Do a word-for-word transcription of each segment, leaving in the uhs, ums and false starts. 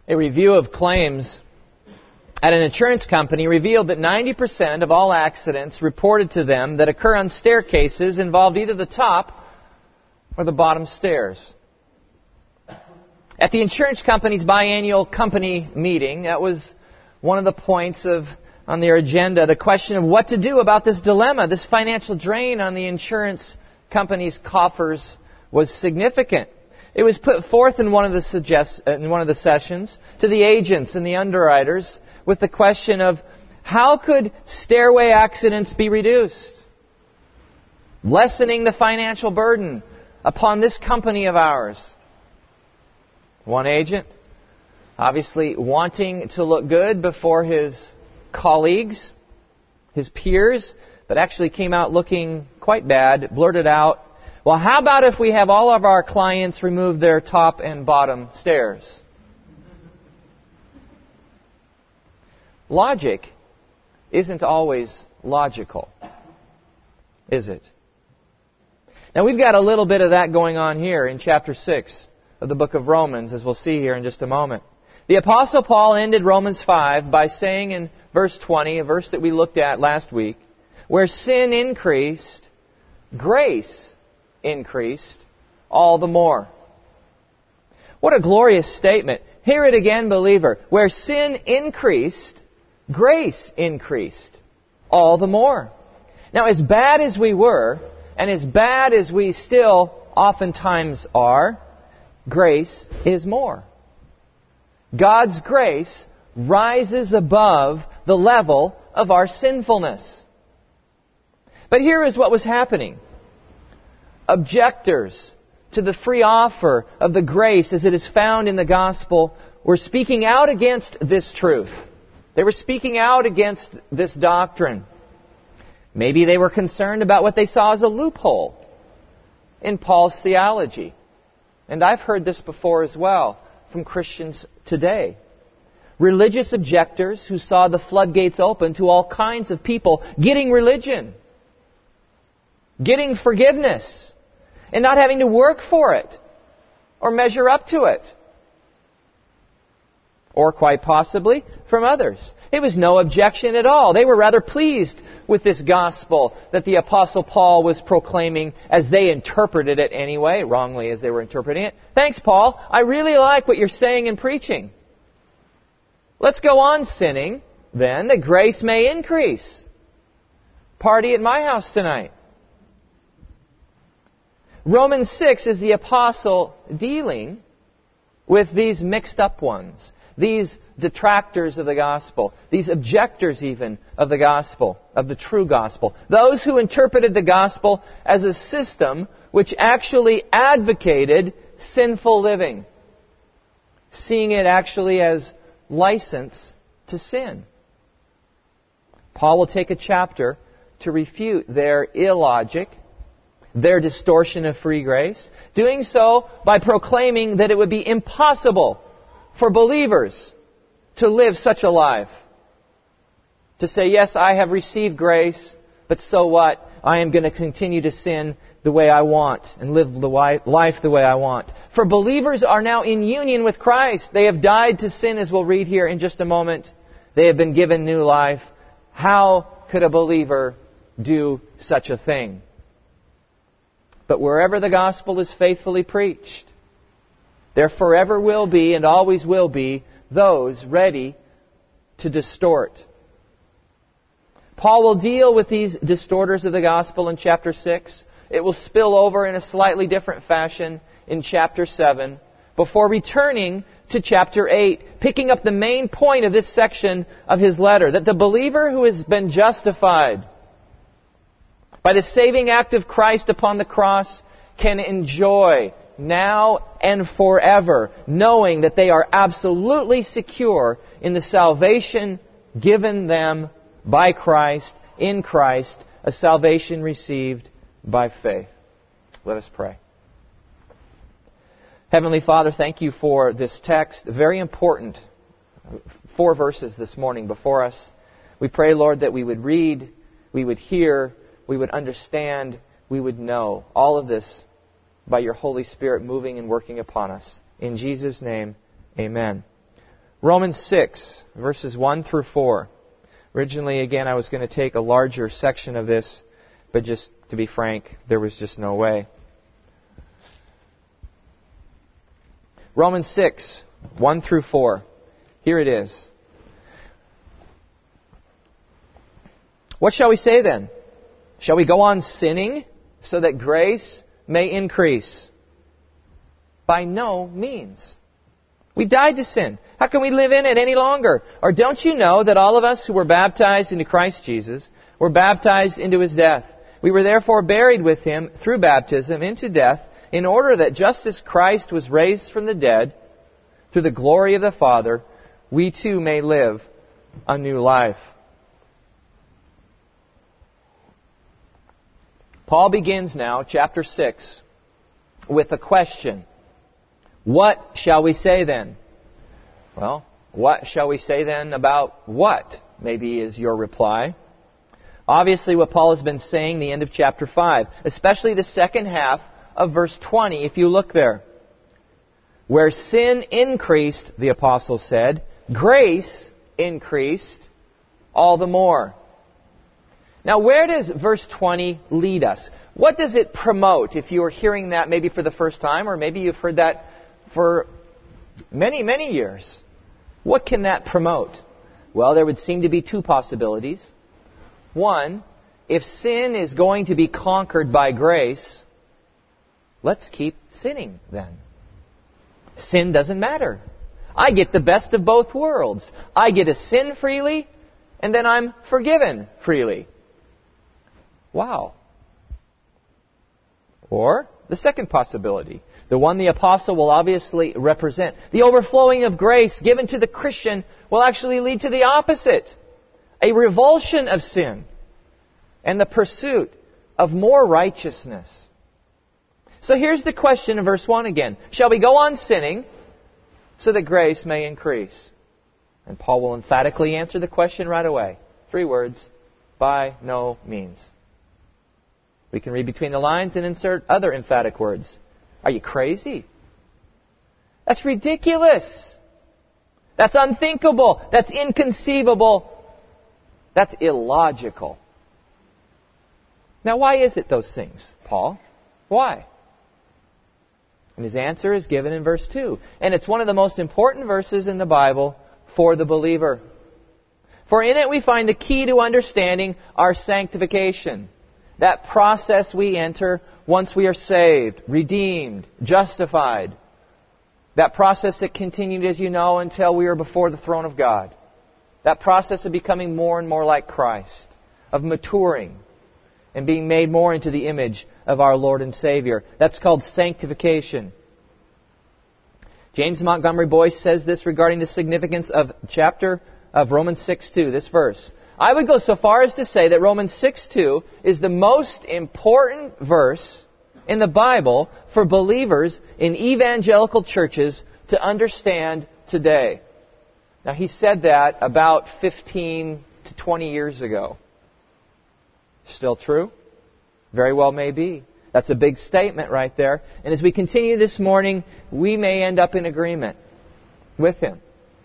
A review of claims at an insurance company revealed that ninety percent of all accidents reported to them that occur on staircases involved either the top or the bottom stairs. At the insurance company's biannual company meeting, that was one of the points of on their agenda, the question of what to do about this dilemma. This financial drain on the insurance company's coffers was significant. It was put forth in one of the suggest, in one of the sessions to the agents and the underwriters with the question of how could stairway accidents be reduced, lessening the financial burden upon this company of ours. One agent, obviously wanting to look good before his colleagues, his peers, but actually came out looking quite bad, blurted out, well, how about if we have all of our clients remove their top and bottom stairs? Logic isn't always logical, is it? Now, we've got a little bit of that going on here in chapter six of the book of Romans, as we'll see here in just a moment. The Apostle Paul ended Romans five by saying in verse twenty, a verse that we looked at last week, where sin increased, grace increased all the more. What a glorious statement. Hear it again, believer. Where sin increased, grace increased all the more. Now, as bad as we were, and as bad as we still oftentimes are, grace is more. God's grace rises above the level of our sinfulness. But here is what was happening. Objectors to the free offer of the grace as it is found in the gospel were speaking out against this truth. They were speaking out against this doctrine. Maybe they were concerned about what they saw as a loophole in Paul's theology. And I've heard this before as well from Christians today. Religious objectors who saw the floodgates open to all kinds of people getting religion, getting forgiveness, and not having to work for it or measure up to it. Or quite possibly from others. It was no objection at all. They were rather pleased with this gospel that the Apostle Paul was proclaiming as they interpreted it anyway, wrongly as they were interpreting it. Thanks, Paul. I really like what you're saying and preaching. Let's go on sinning, then, that grace may increase. Party at my house tonight. Romans six is the apostle dealing with these mixed up ones, these detractors of the gospel, these objectors even of the gospel, of the true gospel, those who interpreted the gospel as a system which actually advocated sinful living, seeing it actually as license to sin. Paul will take a chapter to refute their illogic, their distortion of free grace, doing so by proclaiming that it would be impossible for believers to live such a life. To say, yes, I have received grace, but so what? I am going to continue to sin the way I want and live the life the way I want. For believers are now in union with Christ. They have died to sin, as we'll read here in just a moment. They have been given new life. How could a believer do such a thing? But wherever the gospel is faithfully preached, there forever will be and always will be those ready to distort. Paul will deal with these distorters of the gospel in chapter six. It will spill over in a slightly different fashion in chapter seven, before returning to chapter eight, picking up the main point of this section of his letter, that the believer who has been justified by the saving act of Christ upon the cross can enjoy now and forever, knowing that they are absolutely secure in the salvation given them by Christ, in Christ, a salvation received by faith. Let us pray. Heavenly Father, thank you for this text, very important. Four verses this morning before us. We pray, Lord, that we would read, we would hear, we would understand, we would know all of this by your Holy Spirit moving and working upon us. In Jesus' name, amen. Romans six, verses one through four. Originally, again, I was going to take a larger section of this, but just to be frank, there was just no way. Romans six, one through four. Here it is. What shall we say then? Shall we go on sinning so that grace may increase? By no means. We died to sin. How can we live in it any longer? Or don't you know that all of us who were baptized into Christ Jesus were baptized into His death? We were therefore buried with Him through baptism into death, in order that just as Christ was raised from the dead through the glory of the Father, we too may live a new life. Paul begins now, chapter six, with a question. What shall we say then? Well, what shall we say then about what? Maybe is your reply. Obviously what Paul has been saying the end of chapter five, especially the second half of verse twenty, if you look there. Where sin increased, the apostle said, grace increased all the more. Now, where does verse twenty lead us? What does it promote? If you are hearing that maybe for the first time, or maybe you've heard that for many, many years. What can that promote? Well, there would seem to be two possibilities. One, if sin is going to be conquered by grace, let's keep sinning then. Sin doesn't matter. I get the best of both worlds. I get to sin freely, and then I'm forgiven freely. Wow. Or the second possibility, the one the apostle will obviously represent. The overflowing of grace given to the Christian will actually lead to the opposite. A revulsion of sin and the pursuit of more righteousness. So here's the question in verse one again. Shall we go on sinning so that grace may increase? And Paul will emphatically answer the question right away. Three words. By no means. We can read between the lines and insert other emphatic words. Are you crazy? That's ridiculous. That's unthinkable. That's inconceivable. That's illogical. Now, why is it those things, Paul? Why? And his answer is given in verse two. And it's one of the most important verses in the Bible for the believer. For in it we find the key to understanding our sanctification. That process we enter once we are saved, redeemed, justified. That process that continued, as you know, until we are before the throne of God. That process of becoming more and more like Christ. Of maturing and being made more into the image of our Lord and Savior. That's called sanctification. James Montgomery Boyce says this regarding the significance of chapter of Romans six two, this verse. I would go so far as to say that Romans six two is the most important verse in the Bible for believers in evangelical churches to understand today. Now, he said that about fifteen to twenty years ago. Still true? Very well may be. That's a big statement right there. And as we continue this morning, we may end up in agreement with him.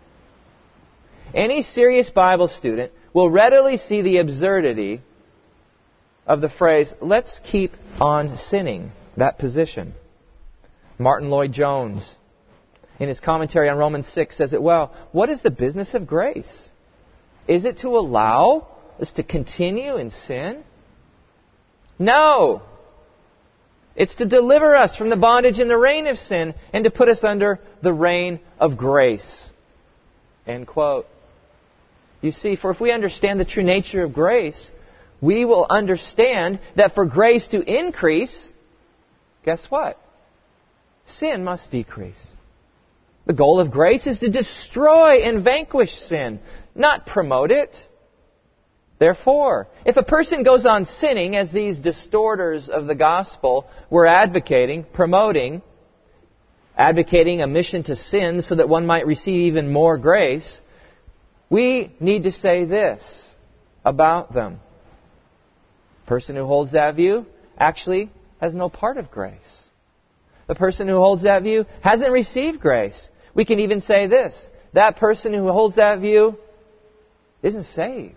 Any serious Bible student will readily see the absurdity of the phrase, let's keep on sinning, that position. Martin Lloyd-Jones, in his commentary on Romans six, says it well. What is the business of grace? Is it to allow us to continue in sin? No! It's to deliver us from the bondage and the reign of sin and to put us under the reign of grace. End quote. You see, for if we understand the true nature of grace, we will understand that for grace to increase, guess what? Sin must decrease. The goal of grace is to destroy and vanquish sin, not promote it. Therefore, if a person goes on sinning, as these distorters of the gospel were advocating, promoting, advocating a mission to sin so that one might receive even more grace, we need to say this about them. The person who holds that view actually has no part of grace. The person who holds that view hasn't received grace. We can even say this. that person who holds that view isn't saved.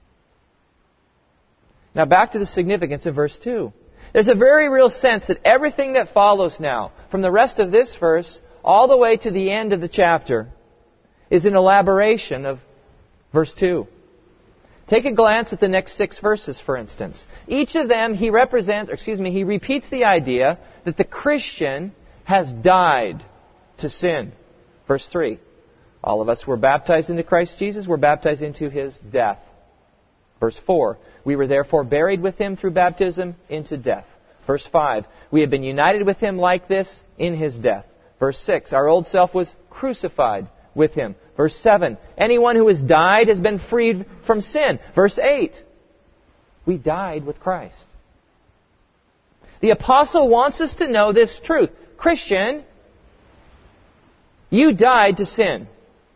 Now back to the significance of verse two. There's a very real sense that everything that follows now, from the rest of this verse all the way to the end of the chapter, is an elaboration of verse two. Take a glance at the next six verses, for instance. Each of them, he represents, or excuse me, he repeats the idea that the Christian has died to sin. Verse three. All of us were baptized into Christ Jesus. We're baptized into His death. Verse four. We were therefore buried with Him through baptism into death. Verse five. We have been united with Him like this in His death. Verse six. Our old self was crucified with Him. Verse seven. Anyone who has died has been freed from sin. Verse eight. We died with Christ. The apostle wants us to know this truth. Christian, you died to sin.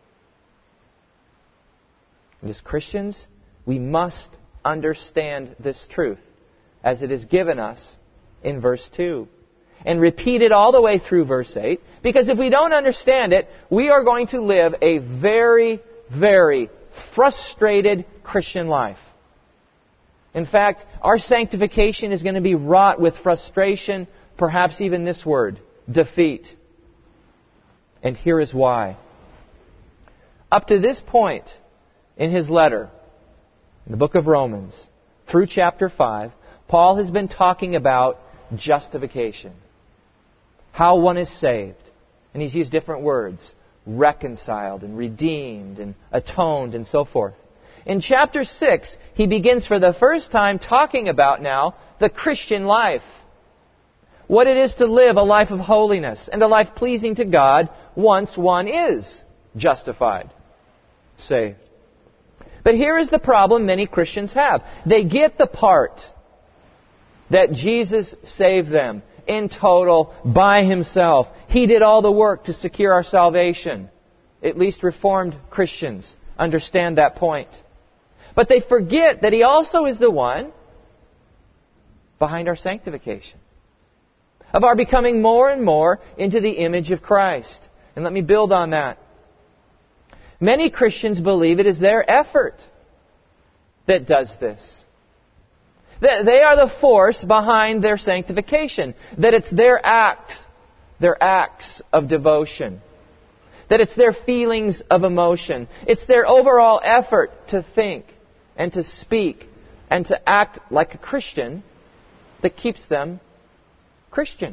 And as Christians, we must understand this truth as it is given us in verse two. And repeat it all the way through verse eight. Because if we don't understand it, we are going to live a very, very frustrated Christian life. In fact, our sanctification is going to be wrought with frustration, perhaps even this word, defeat. And here is why. Up to this point in his letter, in the book of Romans, through chapter five, Paul has been talking about justification. How one is saved. And he's used different words. Reconciled and redeemed and atoned and so forth. In chapter six, he begins for the first time talking about now the Christian life. What it is to live a life of holiness and a life pleasing to God once one is justified, saved. But here is the problem many Christians have. They get the part that Jesus saved them in total by Himself. He did all the work to secure our salvation. At least Reformed Christians understand that point. But they forget that He also is the one behind our sanctification, of our becoming more and more into the image of Christ. And let me build on that. Many Christians believe it is their effort that does this. That they are the force behind their sanctification. That it's their act, their acts of devotion. That it's their feelings of emotion. It's their overall effort to think and to speak and to act like a Christian that keeps them Christian.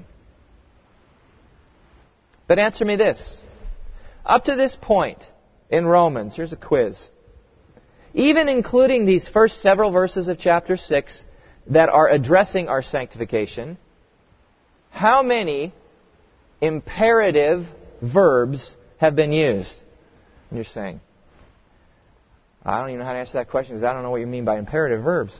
But answer me this. Up to this point in Romans, here's a quiz. Even including these first several verses of chapter six that are addressing our sanctification, how many imperative verbs have been used? And you're saying, I don't even know how to answer that question because I don't know what you mean by imperative verbs.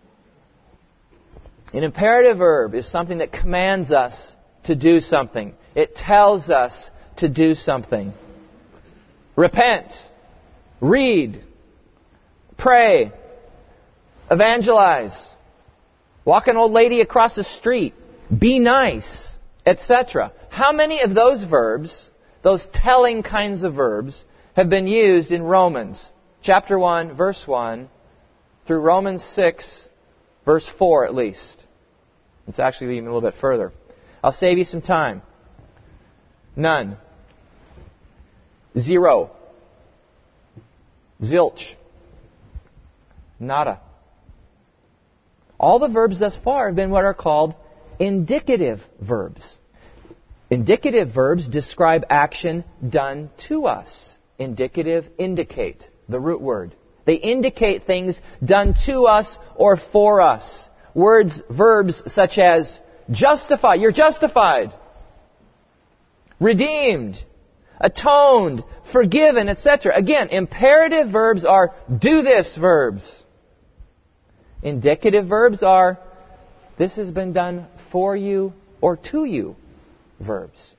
An imperative verb is something that commands us to do something. It tells us to do something. Repent. Read. Pray. Evangelize. Walk an old lady across the street. Be nice. Etc. How many of those verbs, those telling kinds of verbs, have been used in Romans chapter one, verse one, through Romans six, verse four at least? It's actually even a little bit further. I'll save you some time. None. Zero. Zilch. Nada. All the verbs thus far have been what are called indicative verbs. Indicative verbs describe action done to us. Indicative, indicate, the root word. They indicate things done to us or for us. Words, verbs such as justify, you're justified. Redeemed, atoned, forgiven, et cetera. Again, imperative verbs are do this verbs. Indicative verbs are this has been done for you or to you verbs.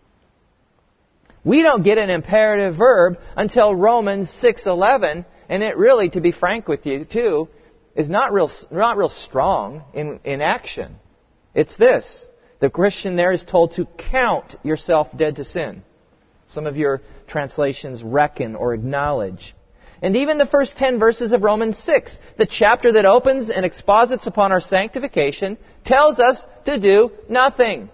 We don't get an imperative verb until Romans six eleven, and it really, to be frank with you too, is not real not real strong in, in action. It's this. The Christian there is told to count yourself dead to sin. Some of your translations reckon or acknowledge. And even the first ten verses of Romans six, the chapter that opens and exposits upon our sanctification, tells us to do nothing.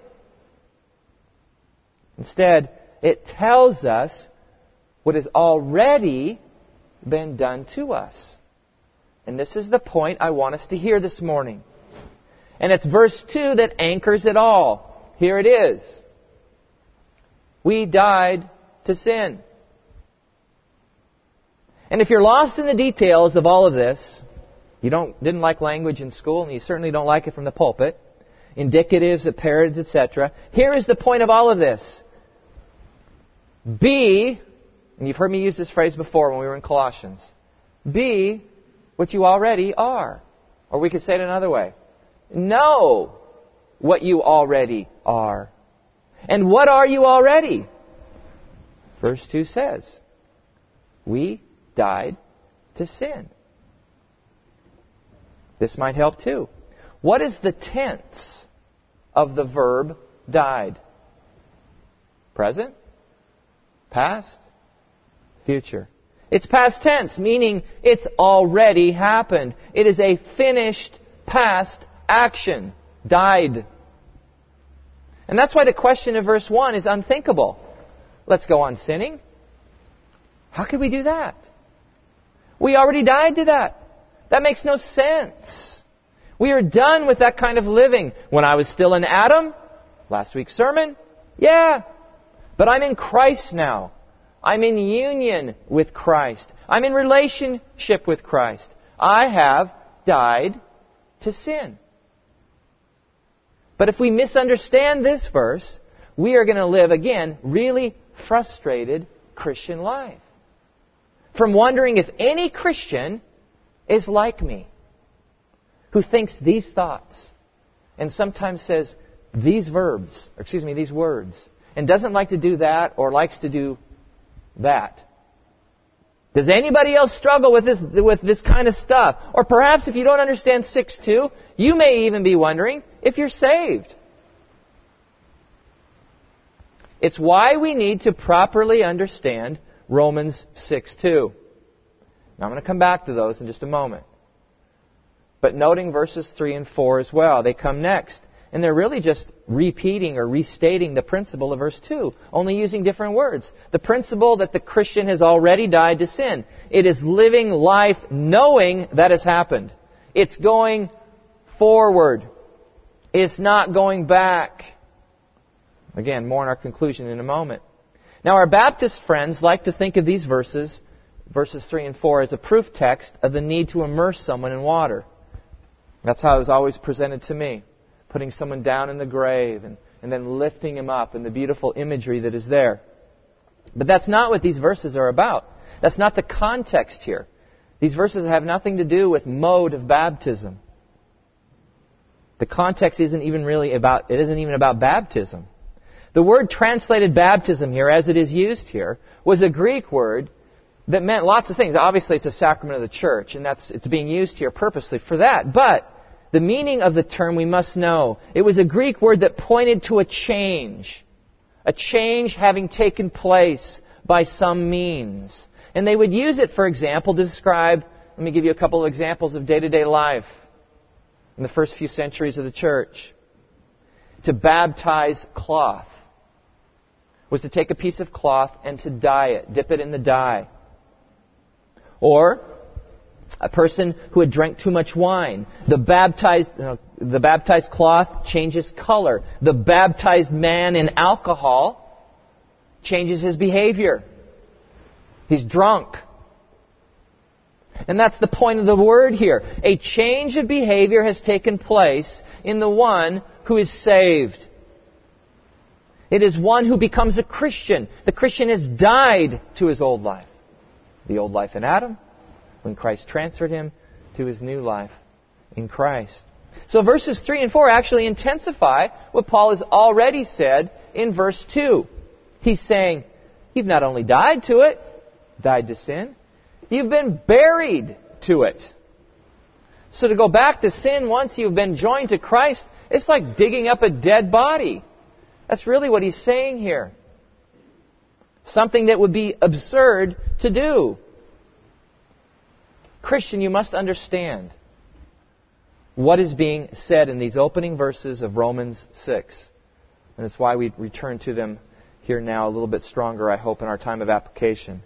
Instead, it tells us what has already been done to us. And this is the point I want us to hear this morning. And it's verse two that anchors it all. Here it is. We died to sin. And if you're lost in the details of all of this, you don't didn't like language in school, and you certainly don't like it from the pulpit, indicatives, imperatives, et cetera, here is the point of all of this. Be, and you've heard me use this phrase before when we were in Colossians, be what you already are. Or we could say it another way. Know what you already are. And what are you already? Verse two says, we died to sin. This might help too. What is the tense of the verb died? Present? Past? Future. It's past tense, meaning it's already happened. It is a finished past action. Died. And that's why the question of verse one is unthinkable. Let's go on sinning? How could we do that? We already died to that. That makes no sense. We are done with that kind of living. When I was still in Adam, last week's sermon, yeah. But I'm in Christ now. I'm in union with Christ. I'm in relationship with Christ. I have died to sin. But if we misunderstand this verse, we are going to live, again, really frustrated Christian life. From wondering if any Christian is like me, who thinks these thoughts, and sometimes says these verbs, or excuse me, these words, and doesn't like to do that or likes to do that. Does anybody else struggle with this with this kind of stuff? Or perhaps if you don't understand six two, you may even be wondering if you're saved. It's why we need to properly understand Romans six two. Now I'm going to come back to those in just a moment. But noting verses three and four as well. They come next. And they're really just repeating or restating the principle of verse two, only using different words. The principle that the Christian has already died to sin. It is living life knowing that has happened. It's going forward. It's not going back. Again, more in our conclusion in a moment. Now, our Baptist friends like to think of these verses, verses three and four, as a proof text of the need to immerse someone in water. That's how it was always presented to me. Putting someone down in the grave and, and then lifting him up and the beautiful imagery that is there. But that's not what these verses are about. That's not the context here. These verses have nothing to do with mode of baptism. The context isn't even really about, it isn't even about baptism. The word translated baptism here, as it is used here, was a Greek word that meant lots of things. Obviously, it's a sacrament of the church, and that's it's being used here purposely for that. But the meaning of the term we must know. It was a Greek word that pointed to a change. A change having taken place by some means. And they would use it, for example, to describe, let me give you a couple of examples of day-to-day life in the first few centuries of the church. To baptize cloth was to take a piece of cloth and to dye it, dip it in the dye. Or a person who had drank too much wine. The baptized, you know, the baptized cloth changes color. The baptized man in alcohol changes his behavior. He's drunk. And that's the point of the word here. A change of behavior has taken place in the one who is saved. It is one who becomes a Christian. The Christian has died to his old life. The old life in Adam, when Christ transferred him to his new life in Christ. So verses three and four actually intensify what Paul has already said in verse two. He's saying, you've not only died to it, died to sin, you've been buried to it. So to go back to sin once you've been joined to Christ, it's like digging up a dead body. That's really what he's saying here. Something that would be absurd to do. Christian, you must understand what is being said in these opening verses of Romans six. And it's why we return to them here now a little bit stronger, I hope, in our time of application.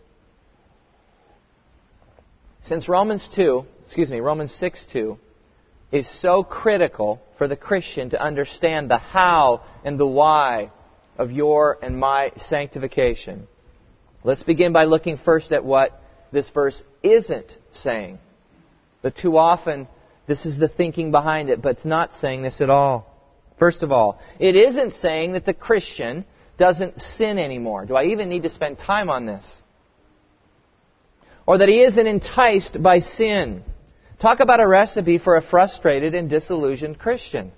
Since Romans two, excuse me, Romans six two is so critical for the Christian to understand the how and the why of your and my sanctification, let's begin by looking first at what this verse isn't saying. But too often, this is the thinking behind it, but it's not saying this at all. First of all, it isn't saying that the Christian doesn't sin anymore. Do I even need to spend time on this? Or that he isn't enticed by sin. Talk about a recipe for a frustrated and disillusioned Christian.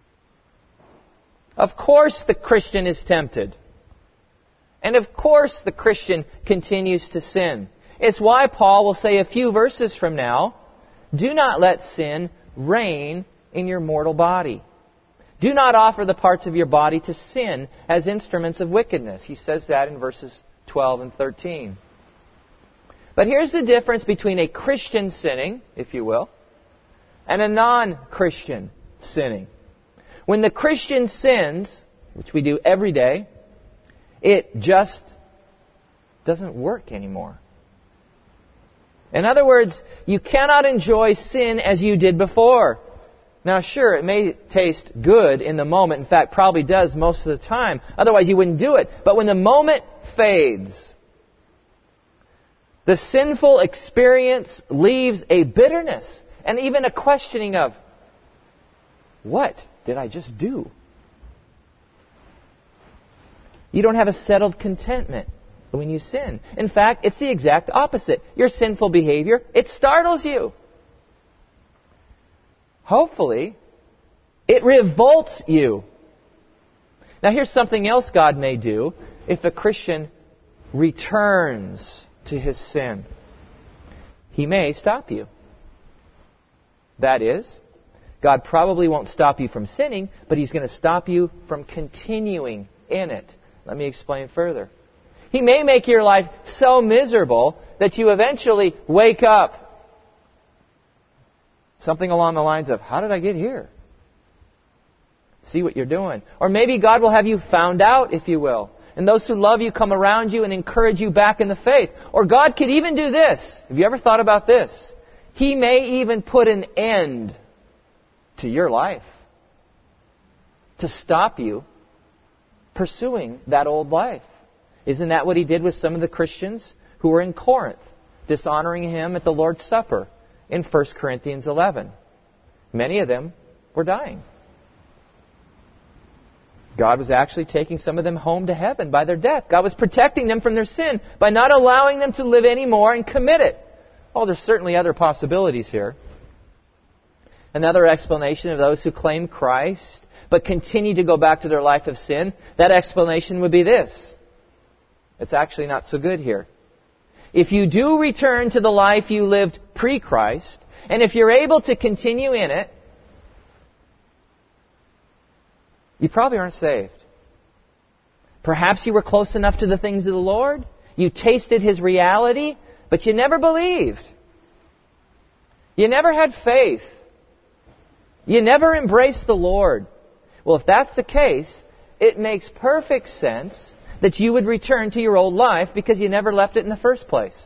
Of course the Christian is tempted. And of course the Christian continues to sin. It's why Paul will say a few verses from now, do not let sin reign in your mortal body. Do not offer the parts of your body to sin as instruments of wickedness. He says that in verses twelve and thirteen. But here's the difference between a Christian sinning, if you will, and a non-Christian sinning. When the Christian sins, which we do every day, it just doesn't work anymore. In other words, you cannot enjoy sin as you did before. Now, sure, it may taste good in the moment. In fact, probably does most of the time. Otherwise, you wouldn't do it. But when the moment fades, the sinful experience leaves a bitterness and even a questioning of, what did I just do? You don't have a settled contentment when you sin. In fact, it's the exact opposite. Your sinful behavior, it startles you. Hopefully, it revolts you. Now here's something else God may do if a Christian returns to his sin. He may stop you. That is, God probably won't stop you from sinning, but He's going to stop you from continuing in it. Let me explain further. He may make your life so miserable that you eventually wake up. Something along the lines of, how did I get here? See what you're doing. Or maybe God will have you found out, if you will. And those who love you come around you and encourage you back in the faith. Or God could even do this. Have you ever thought about this? He may even put an end to your life to stop you pursuing that old life. Isn't that what He did with some of the Christians who were in Corinth, dishonoring Him at the Lord's Supper in First Corinthians eleven? Many of them were dying. God was actually taking some of them home to heaven by their death. God was protecting them from their sin by not allowing them to live anymore and commit it. Oh, there's certainly other possibilities here. Another explanation of those who claim Christ but continue to go back to their life of sin, that explanation would be this. It's actually not so good here. If you do return to the life you lived pre-Christ, and if you're able to continue in it, you probably aren't saved. Perhaps you were close enough to the things of the Lord, you tasted His reality, but you never believed. You never had faith. You never embraced the Lord. Well, if that's the case, it makes perfect sense that you would return to your old life because you never left it in the first place.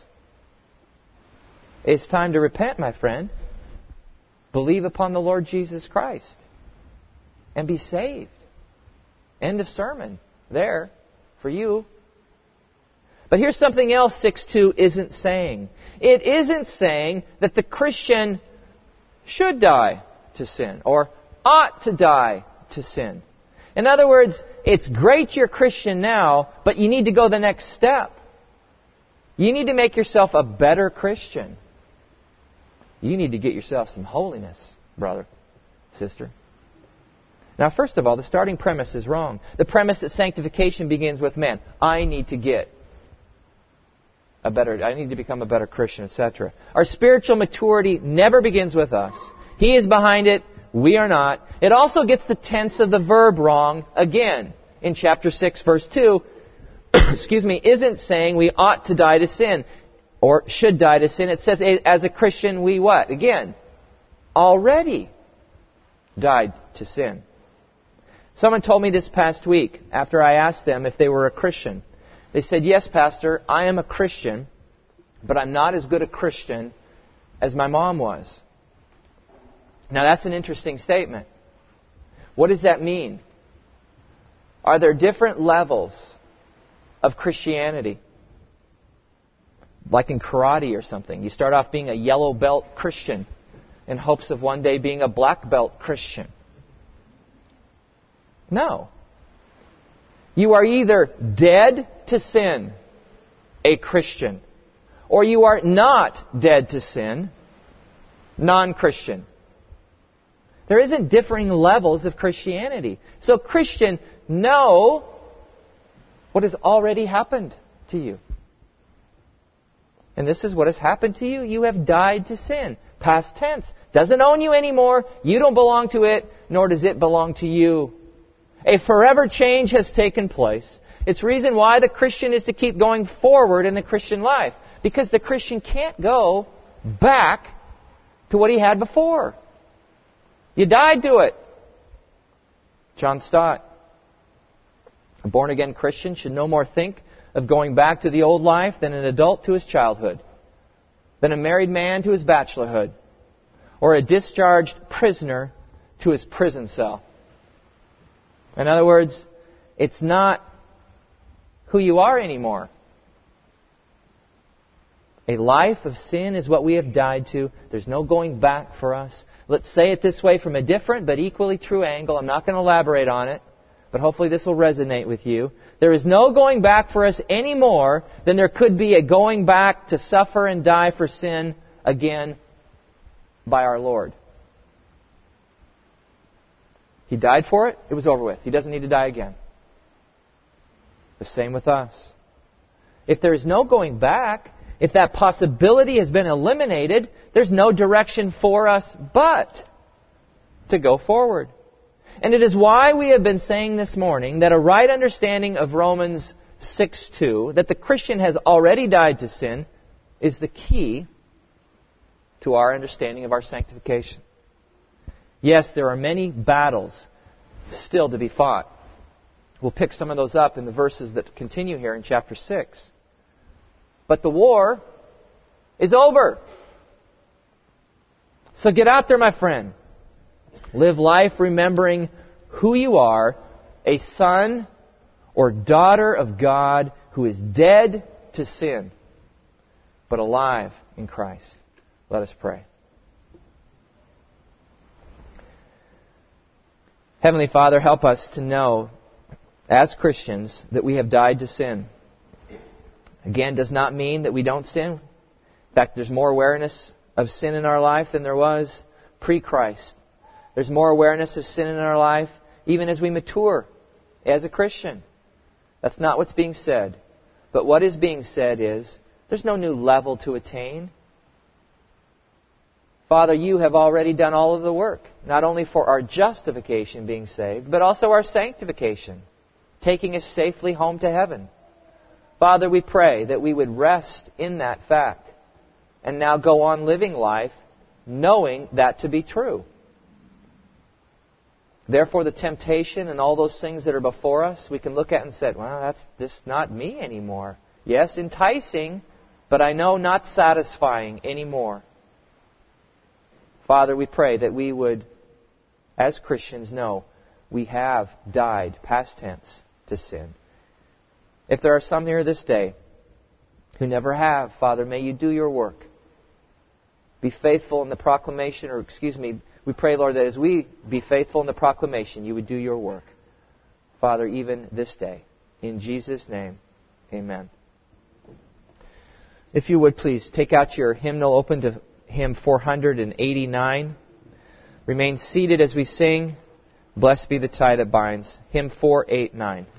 It's time to repent, my friend. Believe upon the Lord Jesus Christ and be saved. End of sermon there for you. But here's something else six two isn't saying. It isn't saying that the Christian should die to sin or ought to die to sin. In other words, it's great you're Christian now, but you need to go the next step. You need to make yourself a better Christian. You need to get yourself some holiness, brother, sister. Now, first of all, the starting premise is wrong. The premise that sanctification begins with, man, I need to get a better, I need to become a better Christian, et cetera. Our spiritual maturity never begins with us. He is behind it. We are not. It also gets the tense of the verb wrong again. In chapter six, verse two, excuse me, isn't saying we ought to die to sin or should die to sin. It says as a Christian we what? Again, already died to sin. Someone told me this past week after I asked them if they were a Christian. They said, yes, Pastor, I am a Christian, but I'm not as good a Christian as my mom was. Now that's an interesting statement. What does that mean? Are there different levels of Christianity? Like in karate or something. You start off being a yellow belt Christian in hopes of one day being a black belt Christian. No. You are either dead to sin, a Christian, or you are not dead to sin, non-Christian. There isn't differing levels of Christianity. So, Christian, know what has already happened to you. And this is what has happened to you. You have died to sin. Past tense. Doesn't own you anymore. You don't belong to it, nor does it belong to you. A forever change has taken place. It's reason why the Christian is to keep going forward in the Christian life. Because the Christian can't go back to what he had before. You died to it. John Stott. A born-again Christian should no more think of going back to the old life than an adult to his childhood, than a married man to his bachelorhood, or a discharged prisoner to his prison cell. In other words, it's not who you are anymore. A life of sin is what we have died to. There's no going back for us. Let's say it this way from a different but equally true angle. I'm not going to elaborate on it, but hopefully this will resonate with you. There is no going back for us any more than there could be a going back to suffer and die for sin again by our Lord. He died for it. It was over with. He doesn't need to die again. The same with us. If there is no going back, if that possibility has been eliminated, there's no direction for us but to go forward. And it is why we have been saying this morning that a right understanding of Romans six two, that the Christian has already died to sin, is the key to our understanding of our sanctification. Yes, there are many battles still to be fought. We'll pick some of those up in the verses that continue here in chapter six. But the war is over. So get out there, my friend. Live life remembering who you are, a son or daughter of God who is dead to sin, but alive in Christ. Let us pray. Heavenly Father, help us to know, as Christians, that we have died to sin. Again, does not mean that we don't sin. In fact, there's more awareness of sin in our life than there was pre-Christ. There's more awareness of sin in our life even as we mature as a Christian. That's not what's being said. But what is being said is, there's no new level to attain. Father, you have already done all of the work, not only for our justification being saved, but also our sanctification, taking us safely home to heaven. Father, we pray that we would rest in that fact and now go on living life knowing that to be true. Therefore, the temptation and all those things that are before us, we can look at and say, well, that's just not me anymore. Yes, enticing, but I know not satisfying anymore. Father, we pray that we would, as Christians, know we have died, past tense, to sin. If there are some here this day who never have, Father, may you do your work. Be faithful in the proclamation, or excuse me, we pray, Lord, that as we be faithful in the proclamation, you would do your work. Father, even this day. In Jesus' name, amen. If you would please take out your hymnal, open to hymn four eighty-nine. Remain seated as we sing, Blessed be the tie that binds. Hymn four eighty-nine.